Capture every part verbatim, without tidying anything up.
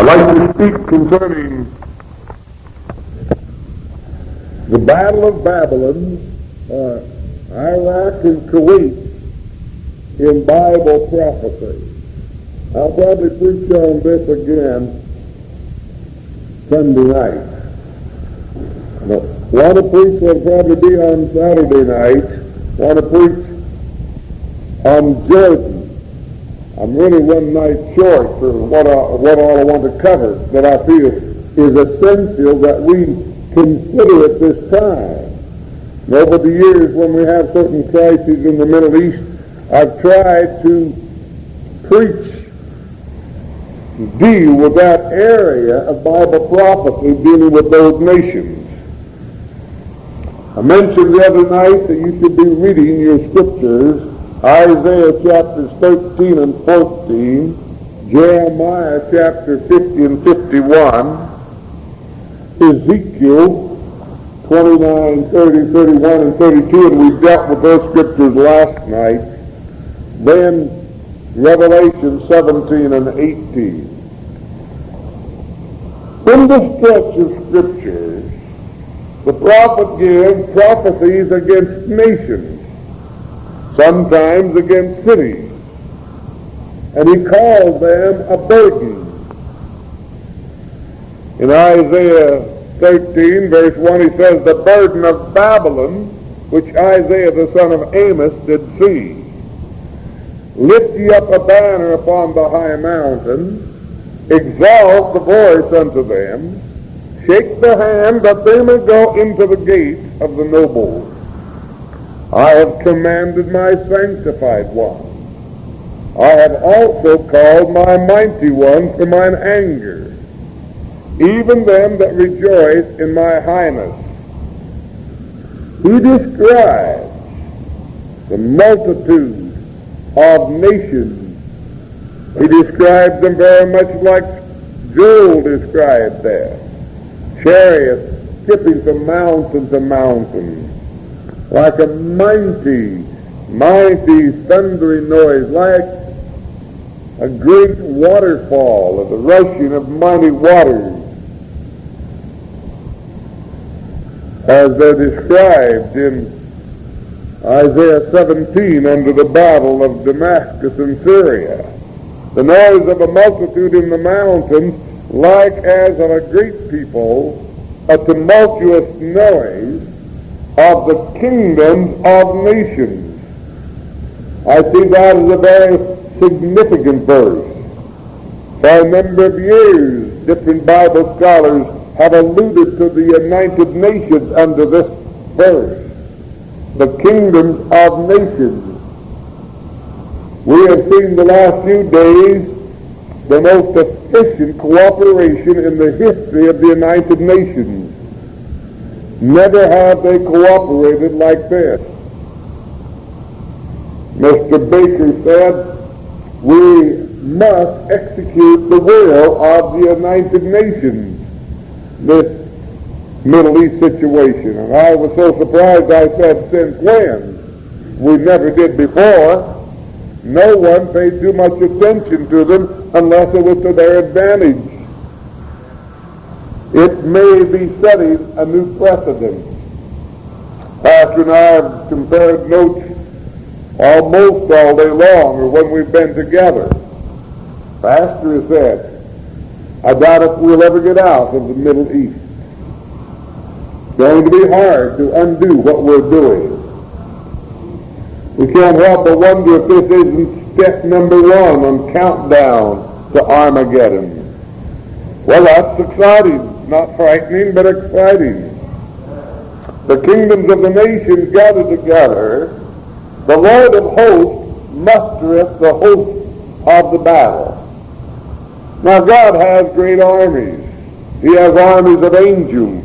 I'd like to speak concerning the Battle of Babylon, uh, Iraq and Kuwait in Bible prophecy. I'll probably preach on this again Sunday night. I want to preach will probably be on Saturday night. I want to preach on Jordan. I'm really one night short for what, I, what all I want to cover that I feel is essential that we consider at this time. And over the years when we have certain crises in the Middle East, I've tried to preach, deal with that area of Bible prophecy dealing with those nations. I mentioned the other night that you should be reading your scriptures, Isaiah chapters thirteen and fourteen, Jeremiah chapter fifty and fifty-one, Ezekiel twenty-nine, thirty, thirty-one, and thirty-two, and we dealt with those scriptures last night. Then Revelation seventeen and eighteen. In this stretch of scriptures, the prophet gives prophecies against nations, sometimes against cities, and he calls them a burden. In Isaiah thirteen, verse one, he says, "The burden of Babylon, which Isaiah the son of Amos did see. Lift ye up a banner upon the high mountain, exalt the voice unto them, shake the hand that they may go into the gate of the nobles. I have commanded my sanctified one. I have also called my mighty one for mine anger, even them that rejoice in my highness." He describes the multitude of nations. He describes them very much like Joel described there. Chariots skipping from mountain to mountain, like a mighty, mighty thundering noise, like a great waterfall of the rushing of mighty waters, as they're described in Isaiah seventeen under the battle of Damascus and Syria. The noise of a multitude in the mountains, like as of a great people, a tumultuous noise of the kingdoms of nations. I see that as a very significant verse. For a number of years, different Bible scholars have alluded to the United Nations under this verse, the kingdoms of nations. We have seen the last few days the most efficient cooperation in the history of the United Nations. Never have they cooperated like this. Mister Baker said, "We must execute the will of the United Nations, this Middle East situation." And I was so surprised, I said, since when? We never did before. No one paid too much attention to them unless it was to their advantage. It may be setting a new precedent. Pastor and I have compared notes almost all day long, or when we've been together. Pastor has said, "I doubt if we'll ever get out of the Middle East. It's going to be hard to undo what we're doing." We can't help but wonder if this isn't step number one on countdown to Armageddon. Well, that's exciting. Not frightening, but exciting. The kingdoms of the nations gather together. The Lord of hosts mustereth the host of the battle. Now, God has great armies. He has armies of angels.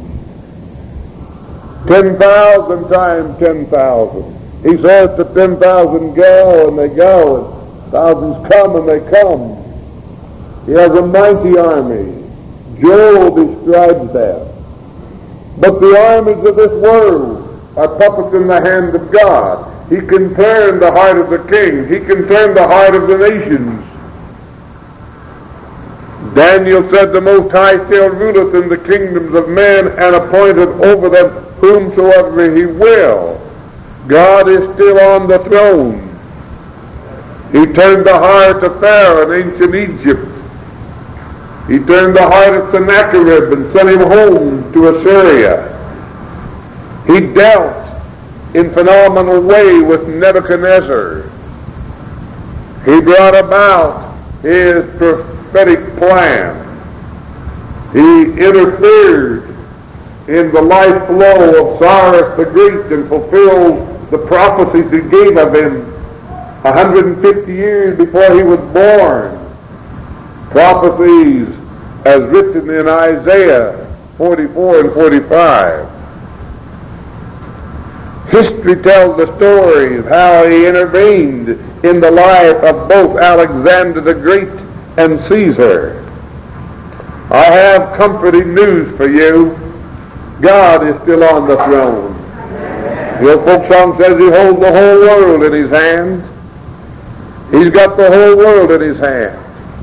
ten thousand times ten thousand. He says to ten thousand, "Go," and they go, and thousands come, and they come. He has a mighty army. Joel describes that. But the armies of this world are puppets in the hand of God. He can turn the heart of the king. He can turn the heart of the nations. Daniel said, the Most High still ruleth in the kingdoms of men, and appointed over them whomsoever he will. God is still on the throne. He turned the heart of Pharaoh in ancient Egypt. He turned the heart of Sennacherib and sent him home to Assyria. He dealt in phenomenal way with Nebuchadnezzar. He brought about his prophetic plan. He interfered in the life flow of Cyrus the Great and fulfilled the prophecies he gave of him one hundred fifty years before he was born. Prophecies as written in Isaiah forty-four and forty-five. History tells the story of how he intervened in the life of both Alexander the Great and Caesar. I have comforting news for you. God is still on the throne. The old folk song says he holds the whole world in his hands. He's got the whole world in his hands.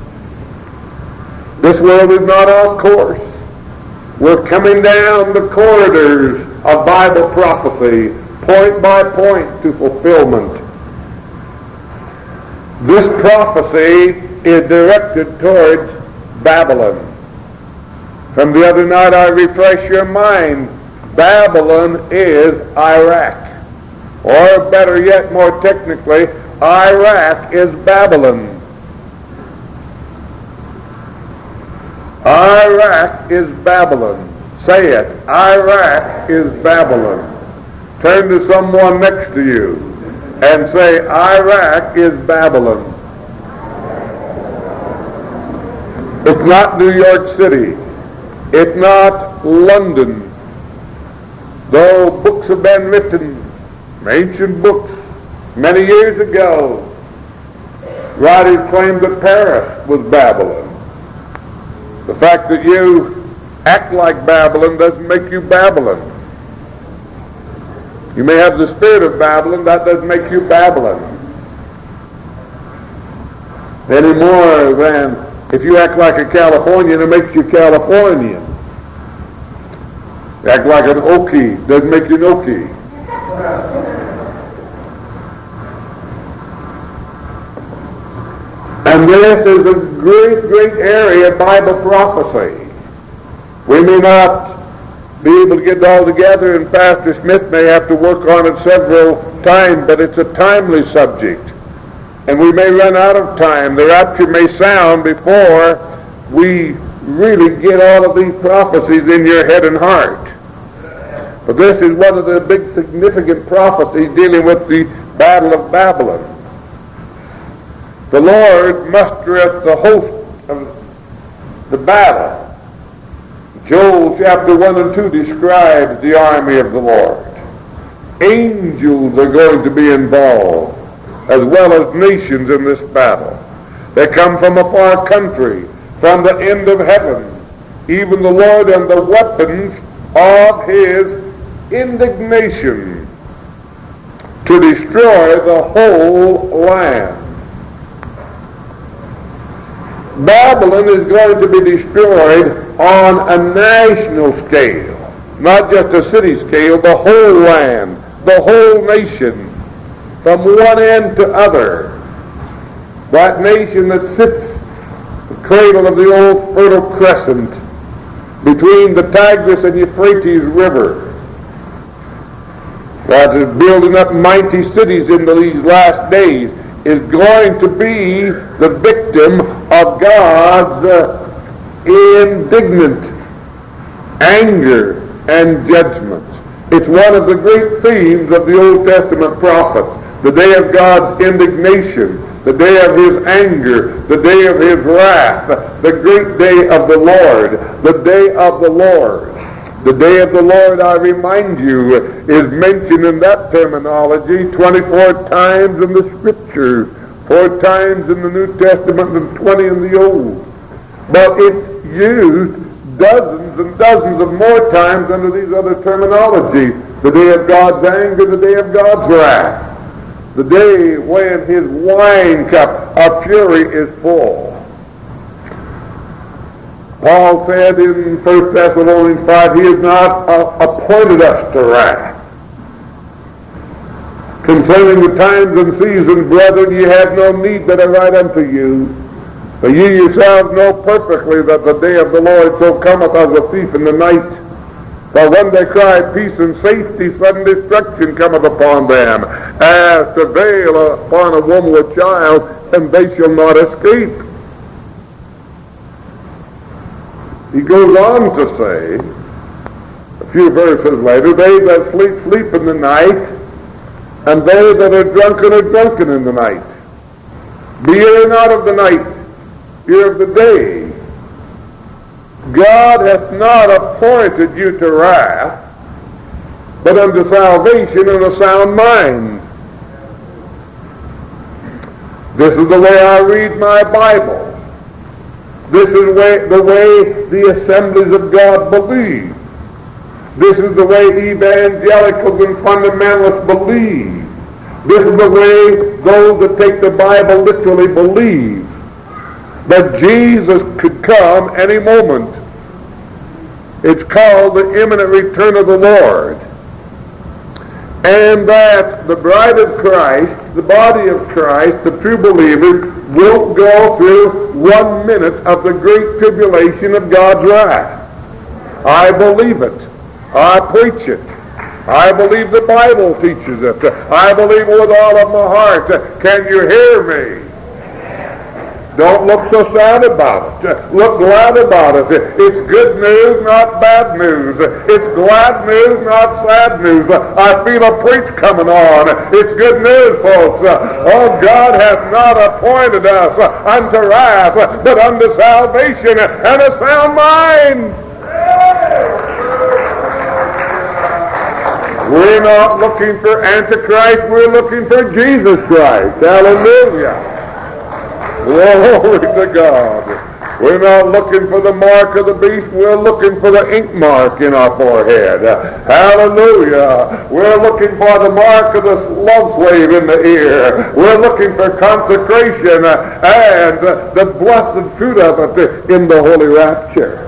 This world is not off course. We're coming down the corridors of Bible prophecy, point by point to fulfillment. This prophecy is directed towards Babylon. From the other night I refresh your mind. Babylon is Iraq. Or better yet, more technically, Iraq is Babylon. Iraq is Babylon. Say it. Iraq is Babylon. Turn to someone next to you and say, Iraq is Babylon. It's not New York City. It's not London. Though books have been written, ancient books, many years ago, writers claimed that Paris was Babylon. The fact that you act like Babylon doesn't make you Babylon. You may have the spirit of Babylon, that doesn't make you Babylon. Any more than if you act like a Californian, it makes you Californian. Act like an Okie doesn't make you an Okie. And this is a great, great area of Bible prophecy. We may not be able to get it all together, and Pastor Smith may have to work on it several times, but it's a timely subject. And we may run out of time. The rapture may sound before we really get all of these prophecies in your head and heart. But this is one of the big significant prophecies dealing with the Battle of Babylon. The Lord mustereth the host of the battle. Joel chapter one and two describes the army of the Lord. Angels are going to be involved, as well as nations in this battle. They come from a far country, from the end of heaven, even the Lord and the weapons of his indignation to destroy the whole land. Babylon is going to be destroyed on a national scale, not just a city scale, the whole land, the whole nation, from one end to other. That nation that sits the cradle of the old Fertile Crescent between the Tigris and Euphrates River, that is building up mighty cities in these last days, is going to be the victim of God's uh, indignant anger and judgment. It's one of the great themes of the Old Testament prophets. The day of God's indignation, the day of his anger, the day of his wrath, the great day of the Lord, the day of the Lord. The day of the Lord, I remind you, is mentioned in that terminology twenty-four times in the Scriptures, four times in the New Testament and twenty in the Old. But it's used dozens and dozens of more times under these other terminologies. The day of God's anger, the day of God's wrath, the day when his wine cup of fury is full. Paul said in First Thessalonians five, he has not uh, appointed us to wrath. Concerning the times and seasons, brethren, ye have no need that I write unto you. For ye yourselves know perfectly that the day of the Lord so cometh as a thief in the night. For when they cry peace and safety, sudden destruction cometh upon them, as travail upon a woman with child, and they shall not escape. He goes on to say, a few verses later, they that sleep, sleep in the night, and they that are drunken are drunken in the night. Be ye not of the night, ye are of the day. God hath not appointed you to wrath, but unto salvation and a sound mind. This is the way I read my Bible. This is way, the way the assemblies of God believe. This is the way evangelicals and fundamentalists believe. This is the way those that take the Bible literally believe. That Jesus could come any moment. It's called the imminent return of the Lord. And that the bride of Christ, the body of Christ, the true believers, will go through one minute of the great tribulation of God's wrath. I believe it. I preach it. I believe the Bible teaches it. I believe it with all of my heart. Can you hear me? Don't look so sad about it. Look glad about it. It's good news, not bad news. It's glad news, not sad news. I feel a preach coming on. It's good news, folks. Oh, God hath not appointed us unto wrath, but unto salvation and a sound mind. We're not looking for Antichrist, we're looking for Jesus Christ. Hallelujah. Glory to God. We're not looking for the mark of the beast, we're looking for the ink mark in our forehead. Hallelujah. We're looking for the mark of the love slave in the ear. We're looking for consecration and the blessed fruit of it in the holy rapture.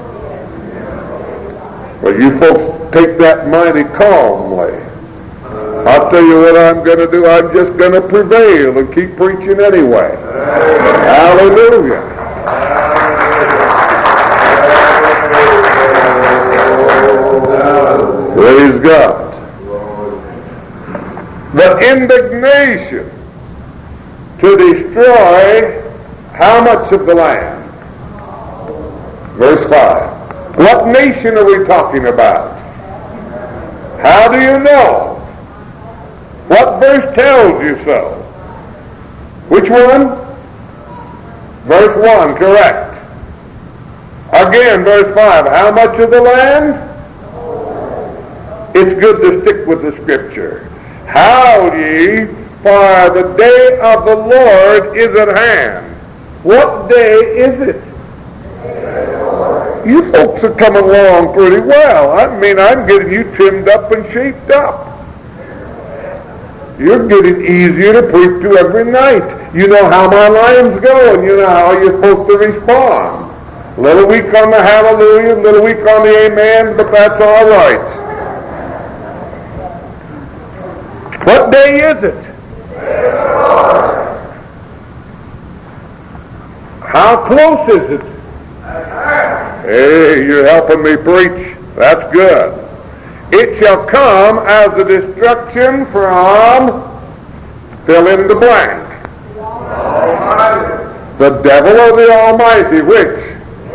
Well, you folks take that mighty calmly. I'll tell you what I'm going to do. I'm just going to prevail and keep preaching anyway. Hallelujah. Praise God. The indignation to destroy how much of the land? Verse five. What nation are we talking about? How do you know? What verse tells you so? Which one? Verse one, correct. Again, verse five, how much of the land? It's good to stick with the scripture. How ye, for the day of the Lord is at hand. What day is it? You folks are coming along pretty well. I mean, I'm getting you trimmed up and shaped up. You're getting easier to preach to every night. You know how my lines go, and you know how you're supposed to respond. A little weak on the hallelujah, a little weak on the amen, but that's all right. What day is it? How close is it? Hey, you're helping me preach. That's good. It shall come as the destruction from, fill in the blank. The devil or the Almighty, which?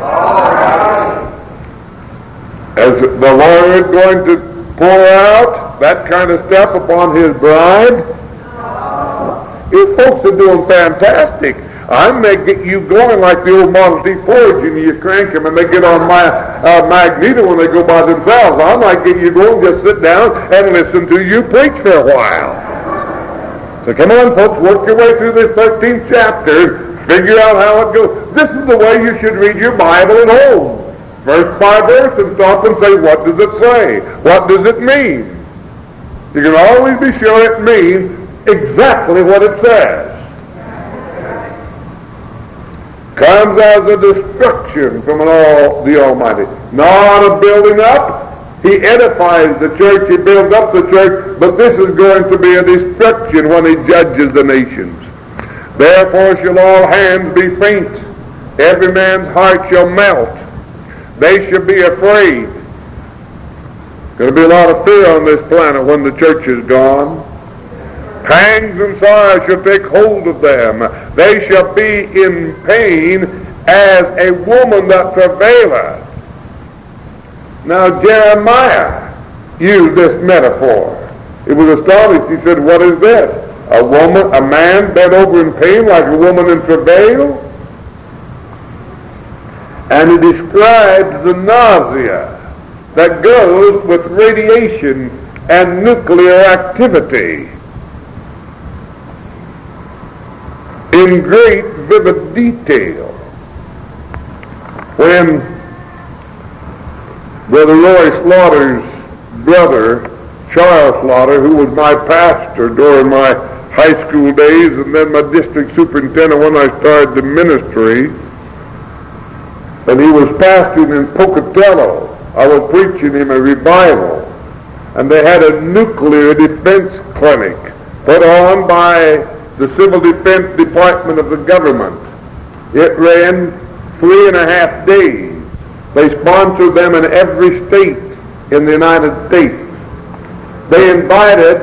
Is the Lord going to pour out that kind of stuff upon his bride? You folks are doing fantastic. I may get you going like the old Model T Fords, and you crank them and they get on my uh, magneto when they go by themselves. I might get you going, just sit down and listen to you preach for a while. So come on, folks, work your way through this thirteenth chapter, figure out how it goes. This is the way you should read your Bible at home. Verse by verse, and stop and say, what does it say? What does it mean? You can always be sure it means exactly what it says. comes as a destruction from an all, the Almighty. Not a building up. He edifies the church, he builds up the church, but this is going to be a destruction when he judges the nations. Therefore shall all hands be faint, every man's heart shall melt. They shall be afraid. There'll be a lot of fear on this planet when the church is gone. Pangs and sorrow shall take hold of them. They shall be in pain as a woman that travaileth. Now Jeremiah used this metaphor. He was astonished. He said, what is this? A woman, a man bent over in pain like a woman in travail? And he describes the nausea that goes with radiation and nuclear activity in great vivid detail. When Brother Roy Slaughter's brother, Charles Slaughter, who was my pastor during my high school days and then my district superintendent when I started the ministry, and he was pastoring in Pocatello, I was preaching him a revival, and they had a nuclear defense clinic put on by the Civil Defense Department of the government. It ran three and a half days. They sponsored them in every state in the United States. They invited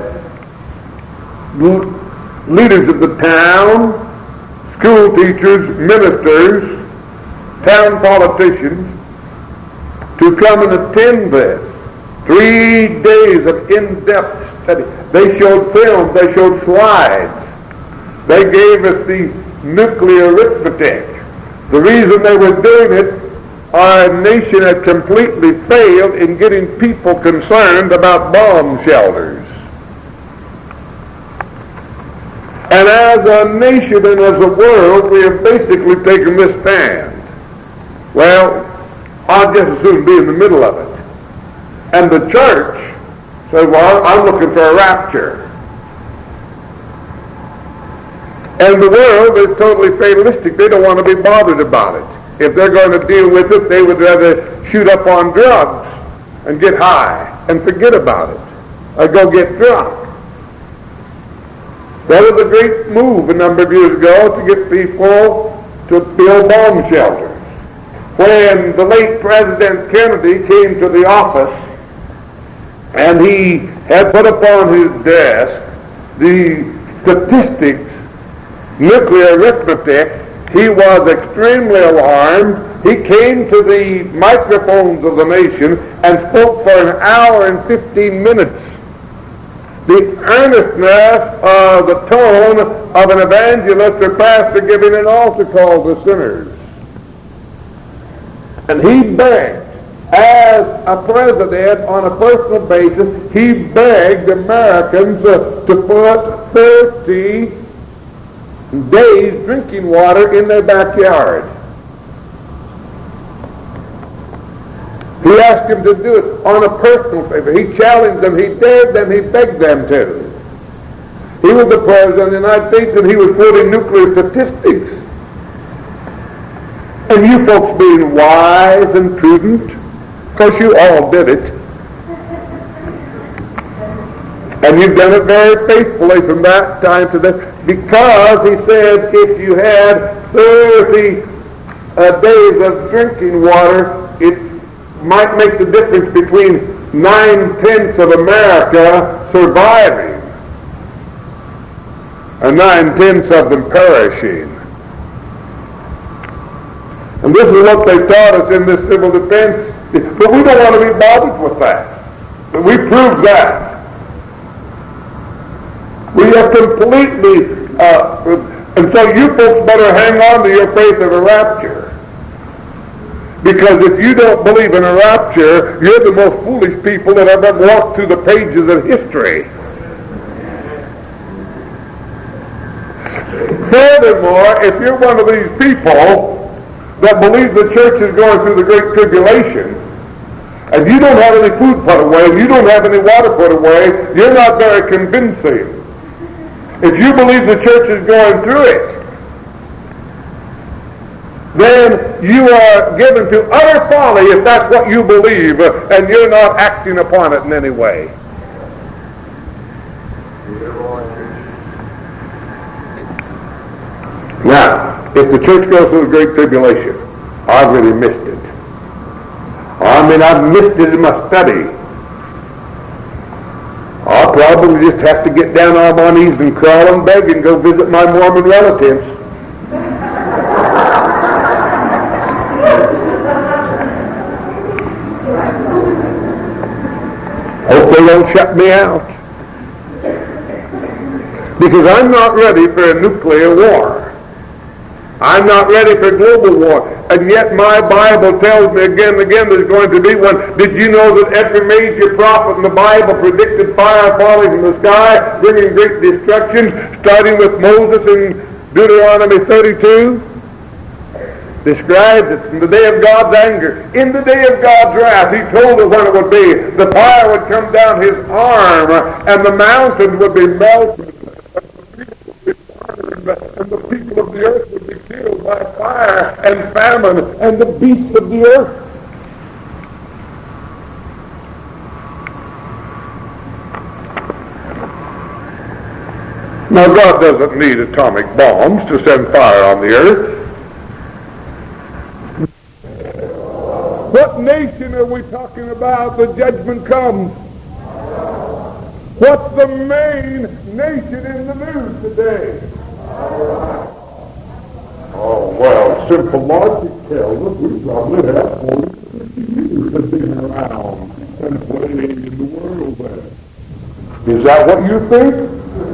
leaders of the town, school teachers, ministers, town politicians to come and attend this. Three days of in-depth study. They showed films, they showed slides. They gave us the nuclear arithmetic. The reason they were doing it, our nation had completely failed in getting people concerned about bomb shelters. And as a nation and as a world, we have basically taken this stand. Well, I'll just as soon be in the middle of it. And the church said, well, I'm looking for a rapture. And the world is totally fatalistic. They don't want to be bothered about it. If they're going to deal with it, they would rather shoot up on drugs and get high and forget about it, or go get drunk. That was a great move a number of years ago to get people to build bomb shelters. When the late President Kennedy came to the office and he had put upon his desk the statistics, nuclear arithmetic, he was extremely alarmed. He came to the microphones of the nation and spoke for an hour and fifteen minutes. The earnestness of the tone of an evangelist or pastor giving an altar call to sinners. And he begged, as a president on a personal basis, he begged Americans uh, to put thirty days drinking water in their backyard. He asked them to do it on a personal favor. He challenged them, he dared them, he begged them to. He was the president of the United States and he was quoting nuclear statistics. And you folks being wise and prudent, because you all did it. And you've done it very faithfully from that time to this, because he said if you had thirty uh, days of drinking water, it might make the difference between nine-tenths of America surviving and nine-tenths of them perishing. And this is what they taught us in this civil defense. But we don't want to be bothered with that. But we proved that. We have completely, uh, and so you folks better hang on to your faith of a rapture. Because if you don't believe in a rapture, you're the most foolish people that have ever walked through the pages of history. Furthermore, if you're one of these people that believe the church is going through the Great Tribulation, and you don't have any food put away, and you don't have any water put away, you're not very convincing. If you believe the church is going through it, then you are given to utter folly if that's what you believe, uh, and you're not acting upon it in any way. Now, if the church goes through the Great Tribulation, I've really missed it. I mean, I've missed it in my study. I'll probably just have to get down on my knees and crawl and beg and go visit my Mormon relatives. Hope they don't shut me out. Because I'm not ready for a nuclear war. I'm not ready for global war. And yet my Bible tells me again and again there's going to be one. Did you know that every major prophet in the Bible predicted fire falling from the sky, bringing great destruction, starting with Moses in Deuteronomy thirty-two? Describes it in the day of God's anger. In the day of God's wrath, he told us when it would be. The fire would come down his arm, and the mountains would be melted, and the people of the earth would be killed by fire and famine and the beasts of the earth. Now, God doesn't need atomic bombs to send fire on the earth. What nation are we talking about? The judgment comes. What's the main nation in the news today? Oh, well, simple logic tells us we probably have forty years of being around and playing in the world there. Is that what you think?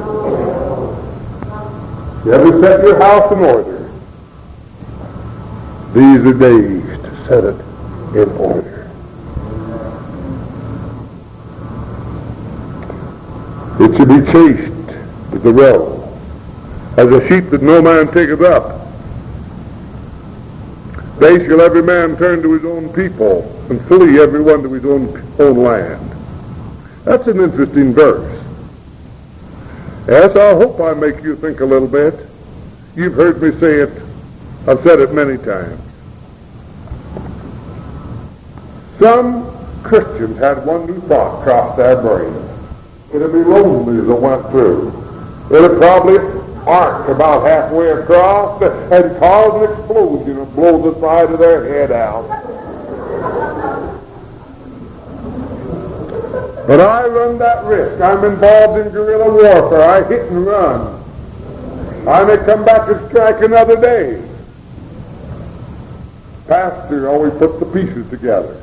You ever set your house in order? These are days to set it in order. It should be chased with the roe, as a sheep that no man taketh up. They shall every man turn to his own people, and flee every one to his own, own land. That's an interesting verse. Yes, I hope I make you think a little bit. You've heard me say it. I've said it many times. Some Christians had one new thought cross their brain. It'd be lonely as it went through. It'd probably arc about halfway across and cause an explosion and blow the side of their head out. But I run that risk. I'm involved in guerrilla warfare. I hit and run. I may come back and strike another day. Pastor always puts the pieces together.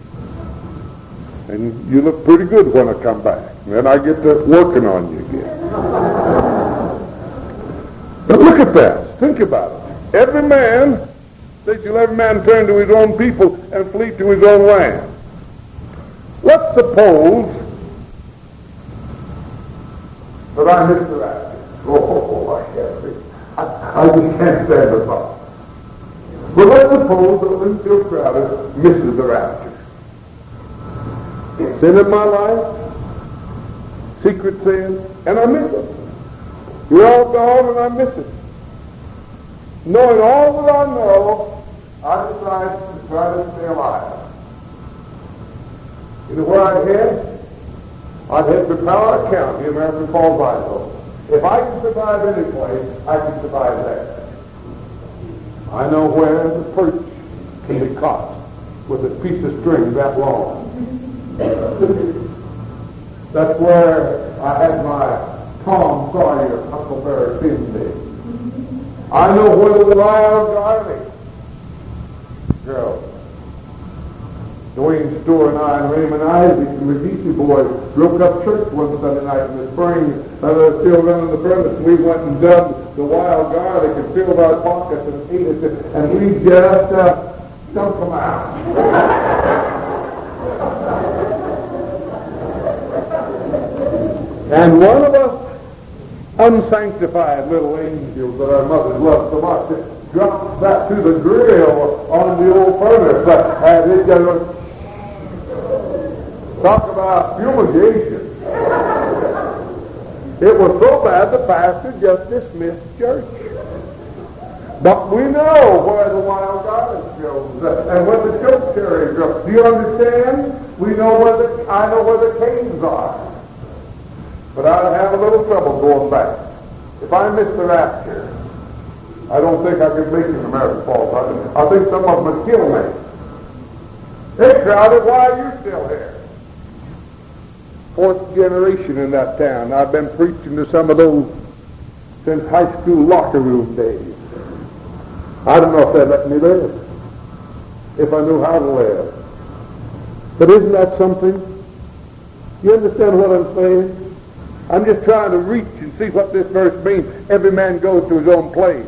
And you look pretty good when I come back. Then I get to working on you again. But look at that. Think about it. Every man, they shall every man turn to his own people and flee to his own land. Let's suppose that I miss the rapture. Oh, I can't think. I, I just can't stand the thought. But let's suppose that Linfield Crowder misses the rapture. Sin in my life, secret sin, and I miss it. You're all gone and I miss it. Knowing all that I know, I decide to try to stay alive. You know where I'd head? I'd head to Power County, American Falls, Idaho. If I can survive any place, I can survive there. I know where the perch can be caught with a piece of string that long. That's where I had my Tom Sawyer Huckleberry Finn Day. I know where the Lyle Garvey girl. Dwayne Store and I and Raymond Isaac and the Beastie Boys broke up church one Sunday night in the spring. And they were still running the furnace. We went and dug the wild garlic and filled our pockets and ate it. And we just uh, dumped them out. And one of us unsanctified little angels that our mothers loved so much dropped that to the grill on the old furnace. And it just talk about fumigation. It was so bad the pastor just dismissed church. But we know where the wild garlic grows and where the chokecherry grows. Do you understand? We know where the, I know where the canes are. But I'd have a little trouble going back. If I miss the rapture, I don't think I could make it to American Falls. I, I think some of them would kill me. Hey, Crowder, why are you still here? Fourth generation in that town. I've been preaching to some of those since high school locker room days. I don't know if they'd let me live, if I knew how to live. But isn't that something? You understand what I'm saying? I'm just trying to reach and see what this verse means. Every man goes to his own place.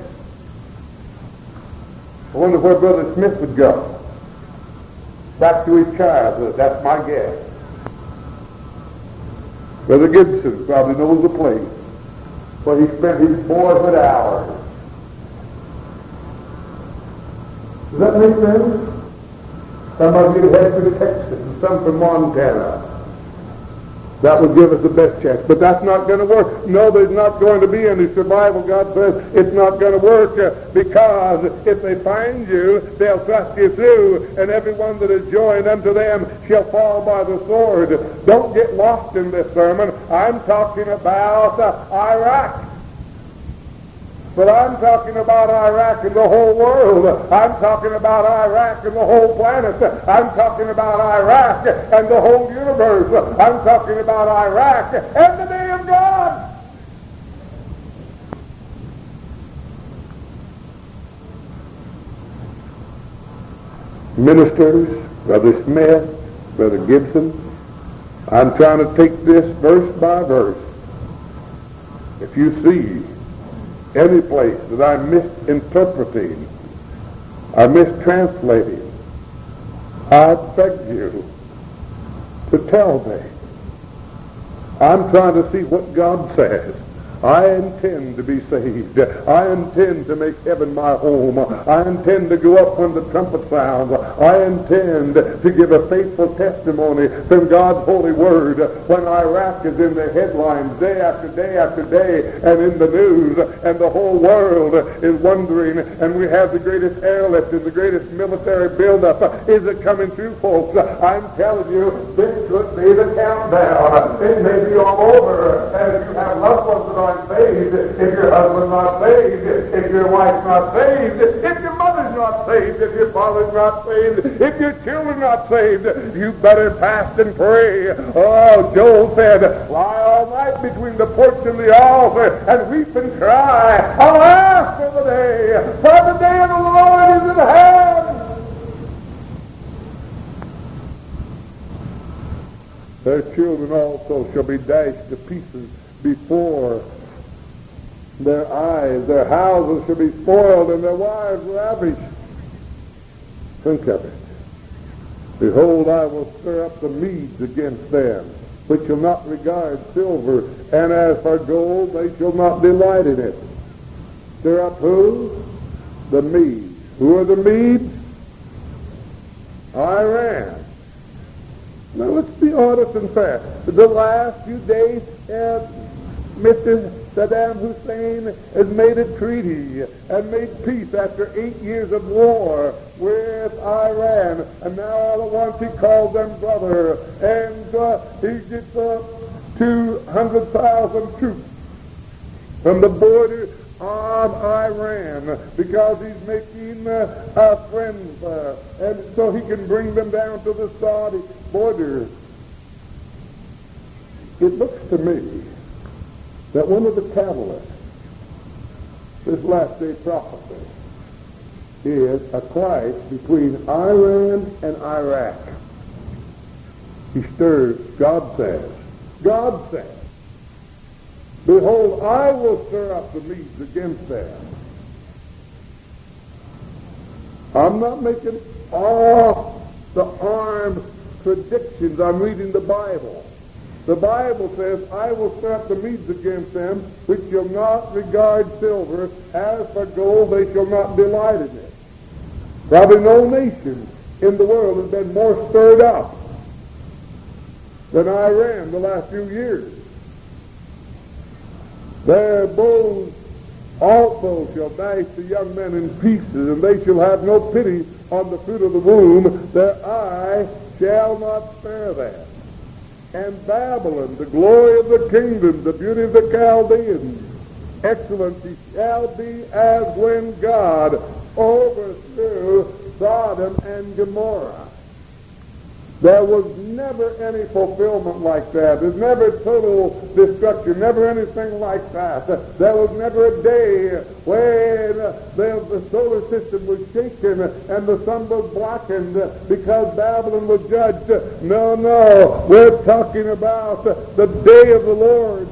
I wonder where Brother Smith would go. Back to his childhood. That's my guess. Brother Gibson probably knows the place where he spent his boyhood hours. Does that make sense? Some of you head to Texas and some from Montana. That would give us the best chance. But that's not going to work. No, there's not going to be any survival. God says it's not going to work uh, because if they find you, they'll thrust you through, and everyone that is joined unto them shall fall by the sword. Don't get lost in this sermon. I'm talking about uh, Iraq. But I'm talking about Iraq and the whole world. I'm talking about Iraq and the whole planet. I'm talking about Iraq and the whole universe. I'm talking about Iraq and the day of God. Ministers, Brother Smith, Brother Gibson, I'm trying to take this verse by verse. If you see any place that I'm misinterpreting or mistranslating, I beg you to tell me. I'm trying to see what God says. I intend to be saved. I intend to make heaven my home. I intend to go up when the trumpet sounds. I intend to give a faithful testimony from God's holy word when Iraq is in the headlines day after day after day and in the news, and the whole world is wondering, and we have the greatest airlift and the greatest military buildup. Is it coming through, folks? I'm telling you, this could be the countdown. It may be all over, and if you have loved ones that are saved, if your husband's not saved, if your wife's not saved, if your mother's not saved, if your father's not saved, if your children not saved, you better fast and pray. Oh, Joel said, lie all night between the porch and the altar and weep and cry. Alas for the day, for the day of the Lord is at hand. Their children also shall be dashed to pieces before their eyes. Their houses shall be spoiled and their wives ravished. Think of it. Behold, I will stir up the Medes against them, which shall not regard silver, and as for gold, they shall not delight in it. Stir up who? The Medes. Who are the Medes? Iran. Now let's be honest and fair. The last few days, uh, Mister Saddam Hussein has made a treaty and made peace after eight years of war with Iran, and now all at once he calls them brother, and uh, he gets uh, two hundred thousand troops from the border of Iran because he's making uh, uh, friends, uh, and so he can bring them down to the Saudi border. It looks to me that one of the catalysts, this last day prophecy, is a clash between Iran and Iraq. He stirs, God says, God says, behold, I will stir up the Medes against them. I'm not making all the armed predictions. I'm reading the Bible. The Bible says, I will stir up the Medes against them, which shall not regard silver. As for gold, they shall not delight in it. Probably no nation in the world has been more stirred up than Iran the last few years. Their bows also shall dash the young men in pieces, and they shall have no pity on the fruit of the womb. Their eye shall not spare them. And Babylon, the glory of the kingdom, the beauty of the Chaldeans, excellency shall be as when God overthrew Sodom and Gomorrah. There was never any fulfillment like that. There's never total destruction, never anything like that. There was never a day when the, the solar system was shaken and the sun was blackened because Babylon was judged. No, no, we're talking about the day of the Lord.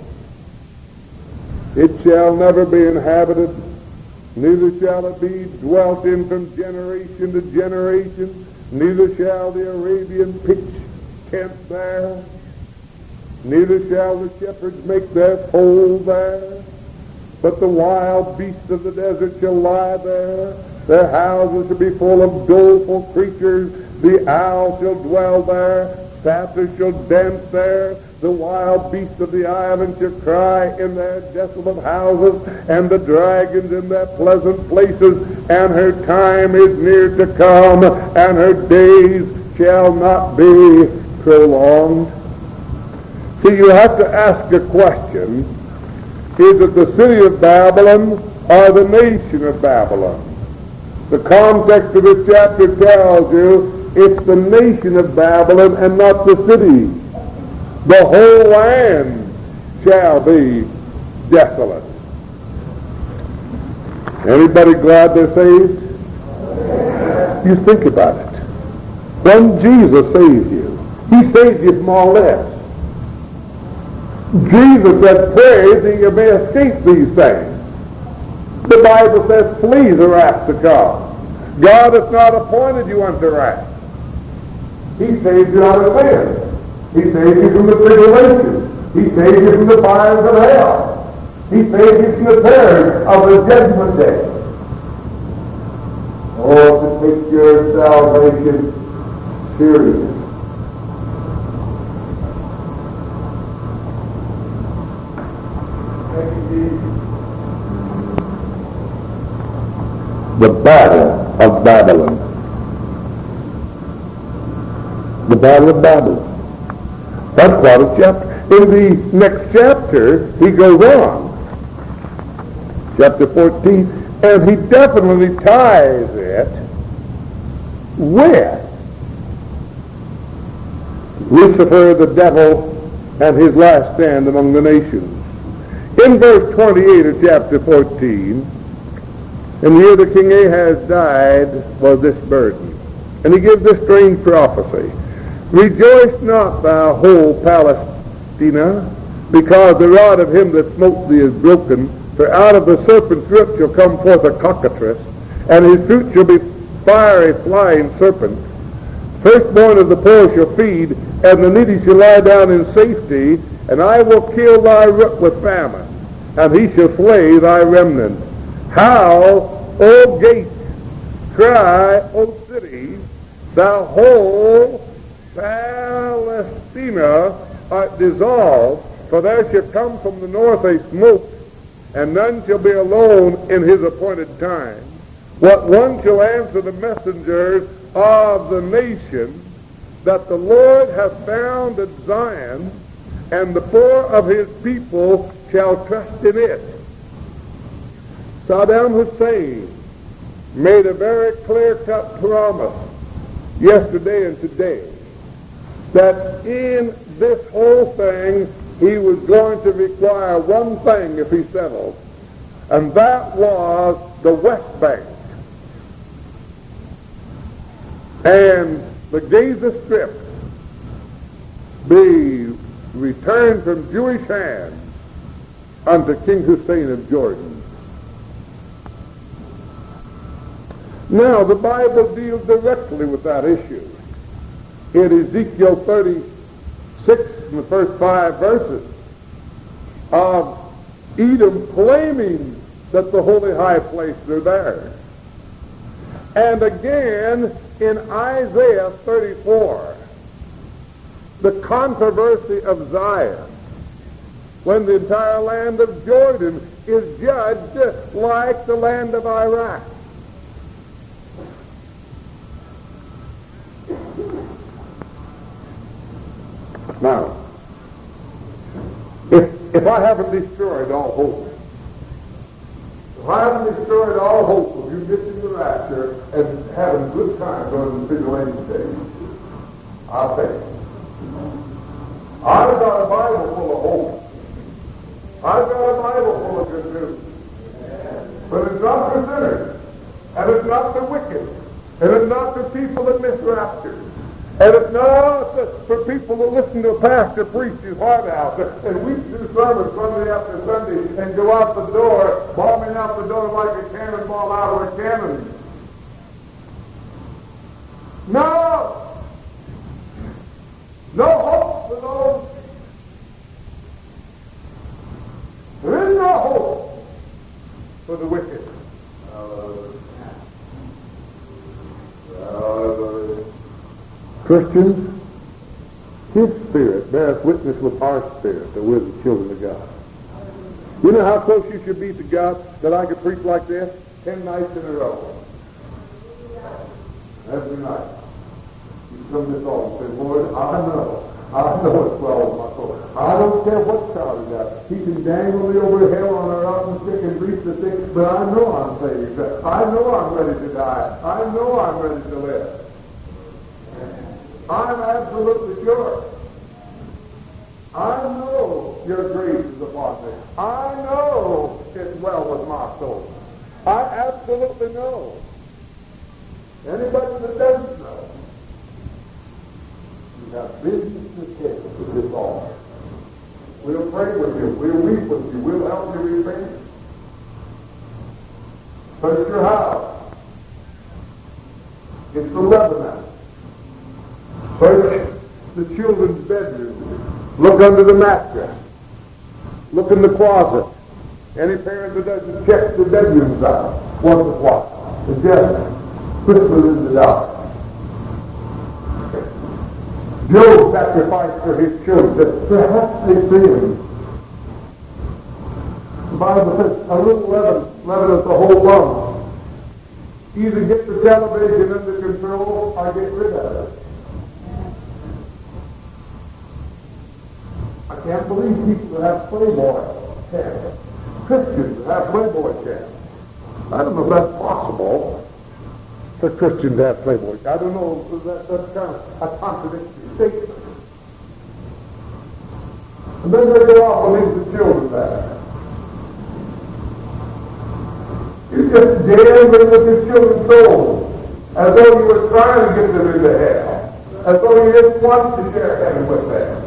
It shall never be inhabited, neither shall it be dwelt in from generation to generation. Neither shall the Arabian pitch tent there, neither shall the shepherds make their fold there, but the wild beasts of the desert shall lie there. Their houses shall be full of doleful creatures. The owl shall dwell there, satyrs shall dance there. The wild beasts of the island shall cry in their desolate houses, and the dragons in their pleasant places. And her time is near to come, and her days shall not be prolonged. See, you have to ask a question. Is it the city of Babylon or the nation of Babylon? The context of this chapter tells you it's the nation of Babylon and not the city. The whole land shall be desolate. Anybody glad they're saved? You think about it. When Jesus saved you, he saved you from all this. Jesus said, pray that you may escape these things. The Bible says, flee the wrath to come. God hath not appointed you unto wrath. He saved you out of sin. He saved you from the tribulation. He saved you from the fires of hell. He saved you from the terrors of the judgment day. Oh, to take your salvation serious. The Battle of Babylon. The Battle of Babylon. That's quite a chapter. In the next chapter, he goes on. Chapter fourteen, and he definitely ties it with Lucifer, the devil, and his last stand among the nations. In verse twenty-eight of chapter fourteen, in the year that King Ahaz died was this burden. And he gives this strange prophecy. Rejoice not, thou whole Palestina, because the rod of him that smote thee is broken. For out of the serpent's root shall come forth a cockatrice, and his fruit shall be fiery flying serpents. Firstborn of the poor shall feed, and the needy shall lie down in safety, and I will kill thy root with famine, and he shall slay thy remnant. How, O gates, cry, O cities, thou whole Palestina art dissolved, for there shall come from the north a smoke, and none shall be alone in his appointed time. What one shall answer the messengers of the nation, that the Lord hath found at Zion, and the poor of his people shall trust in it. Saddam Hussein made a very clear-cut promise yesterday and today that in this whole thing he was going to require one thing if he settled, and that was the West Bank and the Gaza Strip be returned from Jewish hands unto King Hussein of Jordan. Now, the Bible deals directly with that issue. In Ezekiel thirty-six, in the first five verses, of Edom claiming that the holy high places are theirs. And again, in Isaiah thirty-four, the controversy of Zion, when the entire land of Jordan is judged like the land of Iraq. Now, if, if I haven't destroyed all hope, if I haven't destroyed all hope of you getting the rapture and having good times on the vigilante day, I'll say it. I've got a Bible full of hope. I've got a Bible full of good news. But it's not for sinners, and it's not the wicked, and it's not the people that miss rapture. And it's not for people to listen to a pastor preach his heart out and weep through sermons Sunday after Sunday and go out the door, bombing out the door like a cannonball out of a cannon. No! No hope for those. There is no hope for the wicked. Uh, Christians, his spirit beareth witness with our spirit that we're the children of God. You know how close you should be to God that I could preach like this? Ten nights in a row. Every night. You come this altar and say, Lord, I know. I know it's well with my soul. I don't care what child he got. He can dangle me over hell on a rotten stick and reach the thing, but I know I'm saved. I know I'm ready to die. I know I'm ready to live. I'm absolutely sure. I know your grace is upon me. I know it's well with my soul. I absolutely know. Anybody that doesn't know, you have business to take with this all. We'll pray with you. We'll weep with you. We'll help you repent. Search your house. It's the Lebanon. Search the children's bedroom. Look under the mattress. Look in the closet. Any parent that doesn't check the bedrooms out once in a while, the just whisper in the dark. Job sacrificed for his children. Perhaps they sin. The Bible says a little leaven leaveneth the whole lump. Either get the television under control or get rid of it. I can't believe people that have Playboy channels. Christians that have Playboy channels. I don't know if that's possible for Christians to have Playboy. I don't know if that, that's kind of a contradictory statement. And then they go off and leave the children there. You just gambling with your children's souls as though you were trying to get them into hell. As though you didn't want to share heaven with them.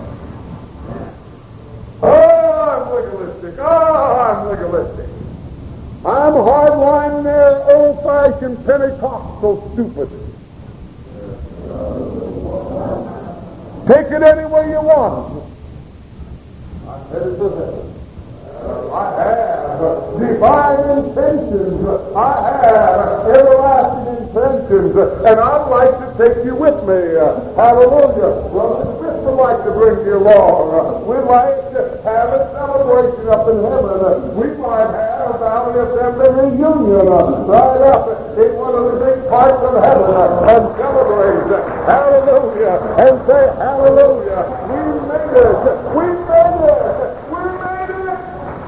Oh, I'm legalistic. Oh, I'm legalistic. I'm hardline there, old-fashioned Pentecostal stupid. Take it any way you want. I'm headed to heaven. Uh, I have divine intentions. I have everlasting intentions. And I'd like to take you with me. Uh, hallelujah. Well, we'd like to bring you along. Uh, we'd like to have a celebration up in heaven. Uh, we might have a Valley Assembly reunion uh, right up in one of the big parts of heaven uh, and celebrate. Uh, hallelujah. And say, hallelujah. We made it. We made it. We made it.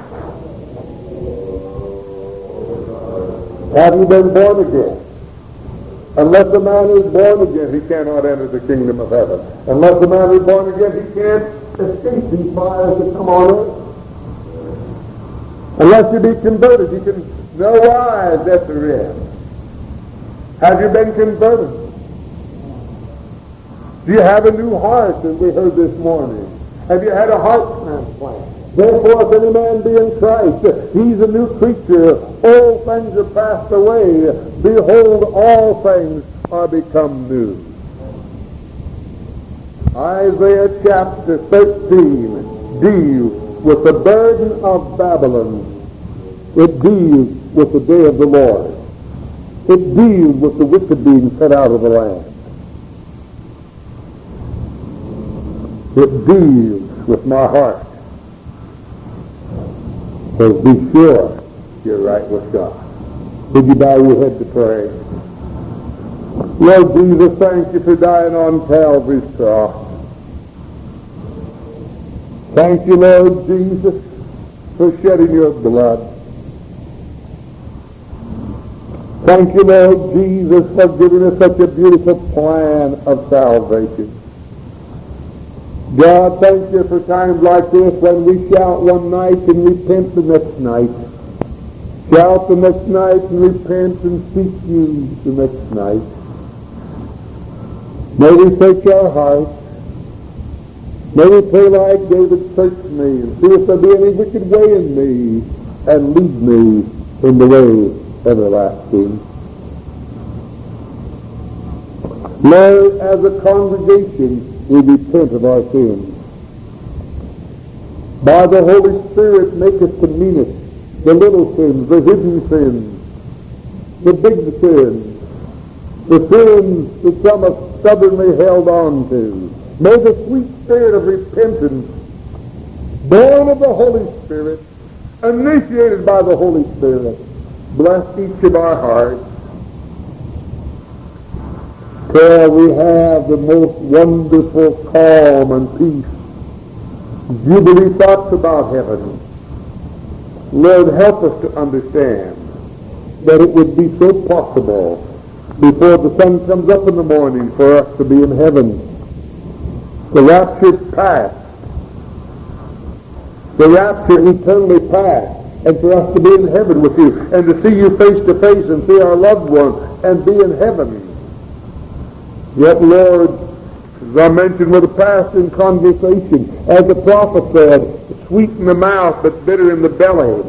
Have you been born again? Unless a man is born again, he cannot enter the kingdom of heaven. Unless a man is born again, he can't escape these fires that come on earth. Unless you be converted, you can know why death there is. Have you been converted? Do you have a new heart, as we heard this morning? Have you had a heart transplant? Therefore, if any man be in Christ, he's a new creature. All things are passed away. Behold, all things are become new. Isaiah chapter thirteen deals with the burden of Babylon. It deals with the day of the Lord. It deals with the wicked being cut out of the land. It deals with my heart. So be sure you're right with God. Would you bow your head to pray? Lord Jesus, thank you for dying on Calvary's cross. Thank you, Lord Jesus, for shedding your blood. Thank you, Lord Jesus, for giving us such a beautiful plan of salvation. God, thank you for times like this when we shout one night and repent the next night. Shout the next night and repent and seek you the next night. May we search our hearts. May we pray like David, search me and see if there be any wicked way in me and lead me in the way everlasting. Lord, as a congregation, we repent of our sins. By the Holy Spirit, make us to mean it. The little sins, the hidden sins, the big sins, the sins that some have stubbornly held on to. May the sweet spirit of repentance, born of the Holy Spirit, initiated by the Holy Spirit, bless each of our hearts. Till we have the most wonderful calm and peace, jubilee thoughts about heaven. Lord, help us to understand that it would be so possible before the sun comes up in the morning for us to be in heaven. The rapture past, the rapture eternally past, and for us to be in heaven with you, and to see you face to face and see our loved ones and be in heaven. Yet, Lord, as I mentioned with a passing conversation, as the prophet said, sweet in the mouth but bitter in the belly.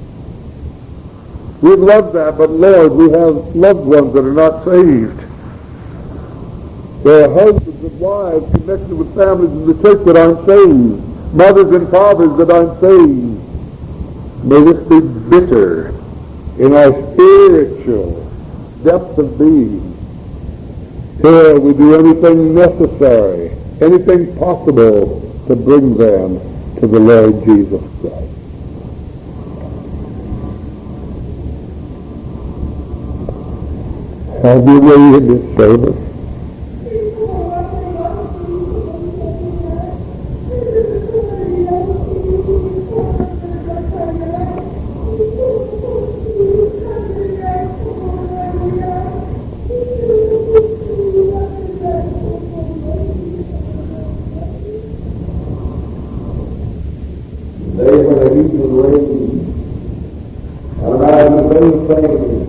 We'd love that, but Lord, we have loved ones that are not saved. There are husbands and wives connected with families in the church that aren't saved. Mothers and fathers that aren't saved. May this be bitter in our spiritual depth of being. Till we do anything necessary, anything possible to bring them to the Lord Jesus Christ. Have your way in this service. They were eating away, and I was the same thing.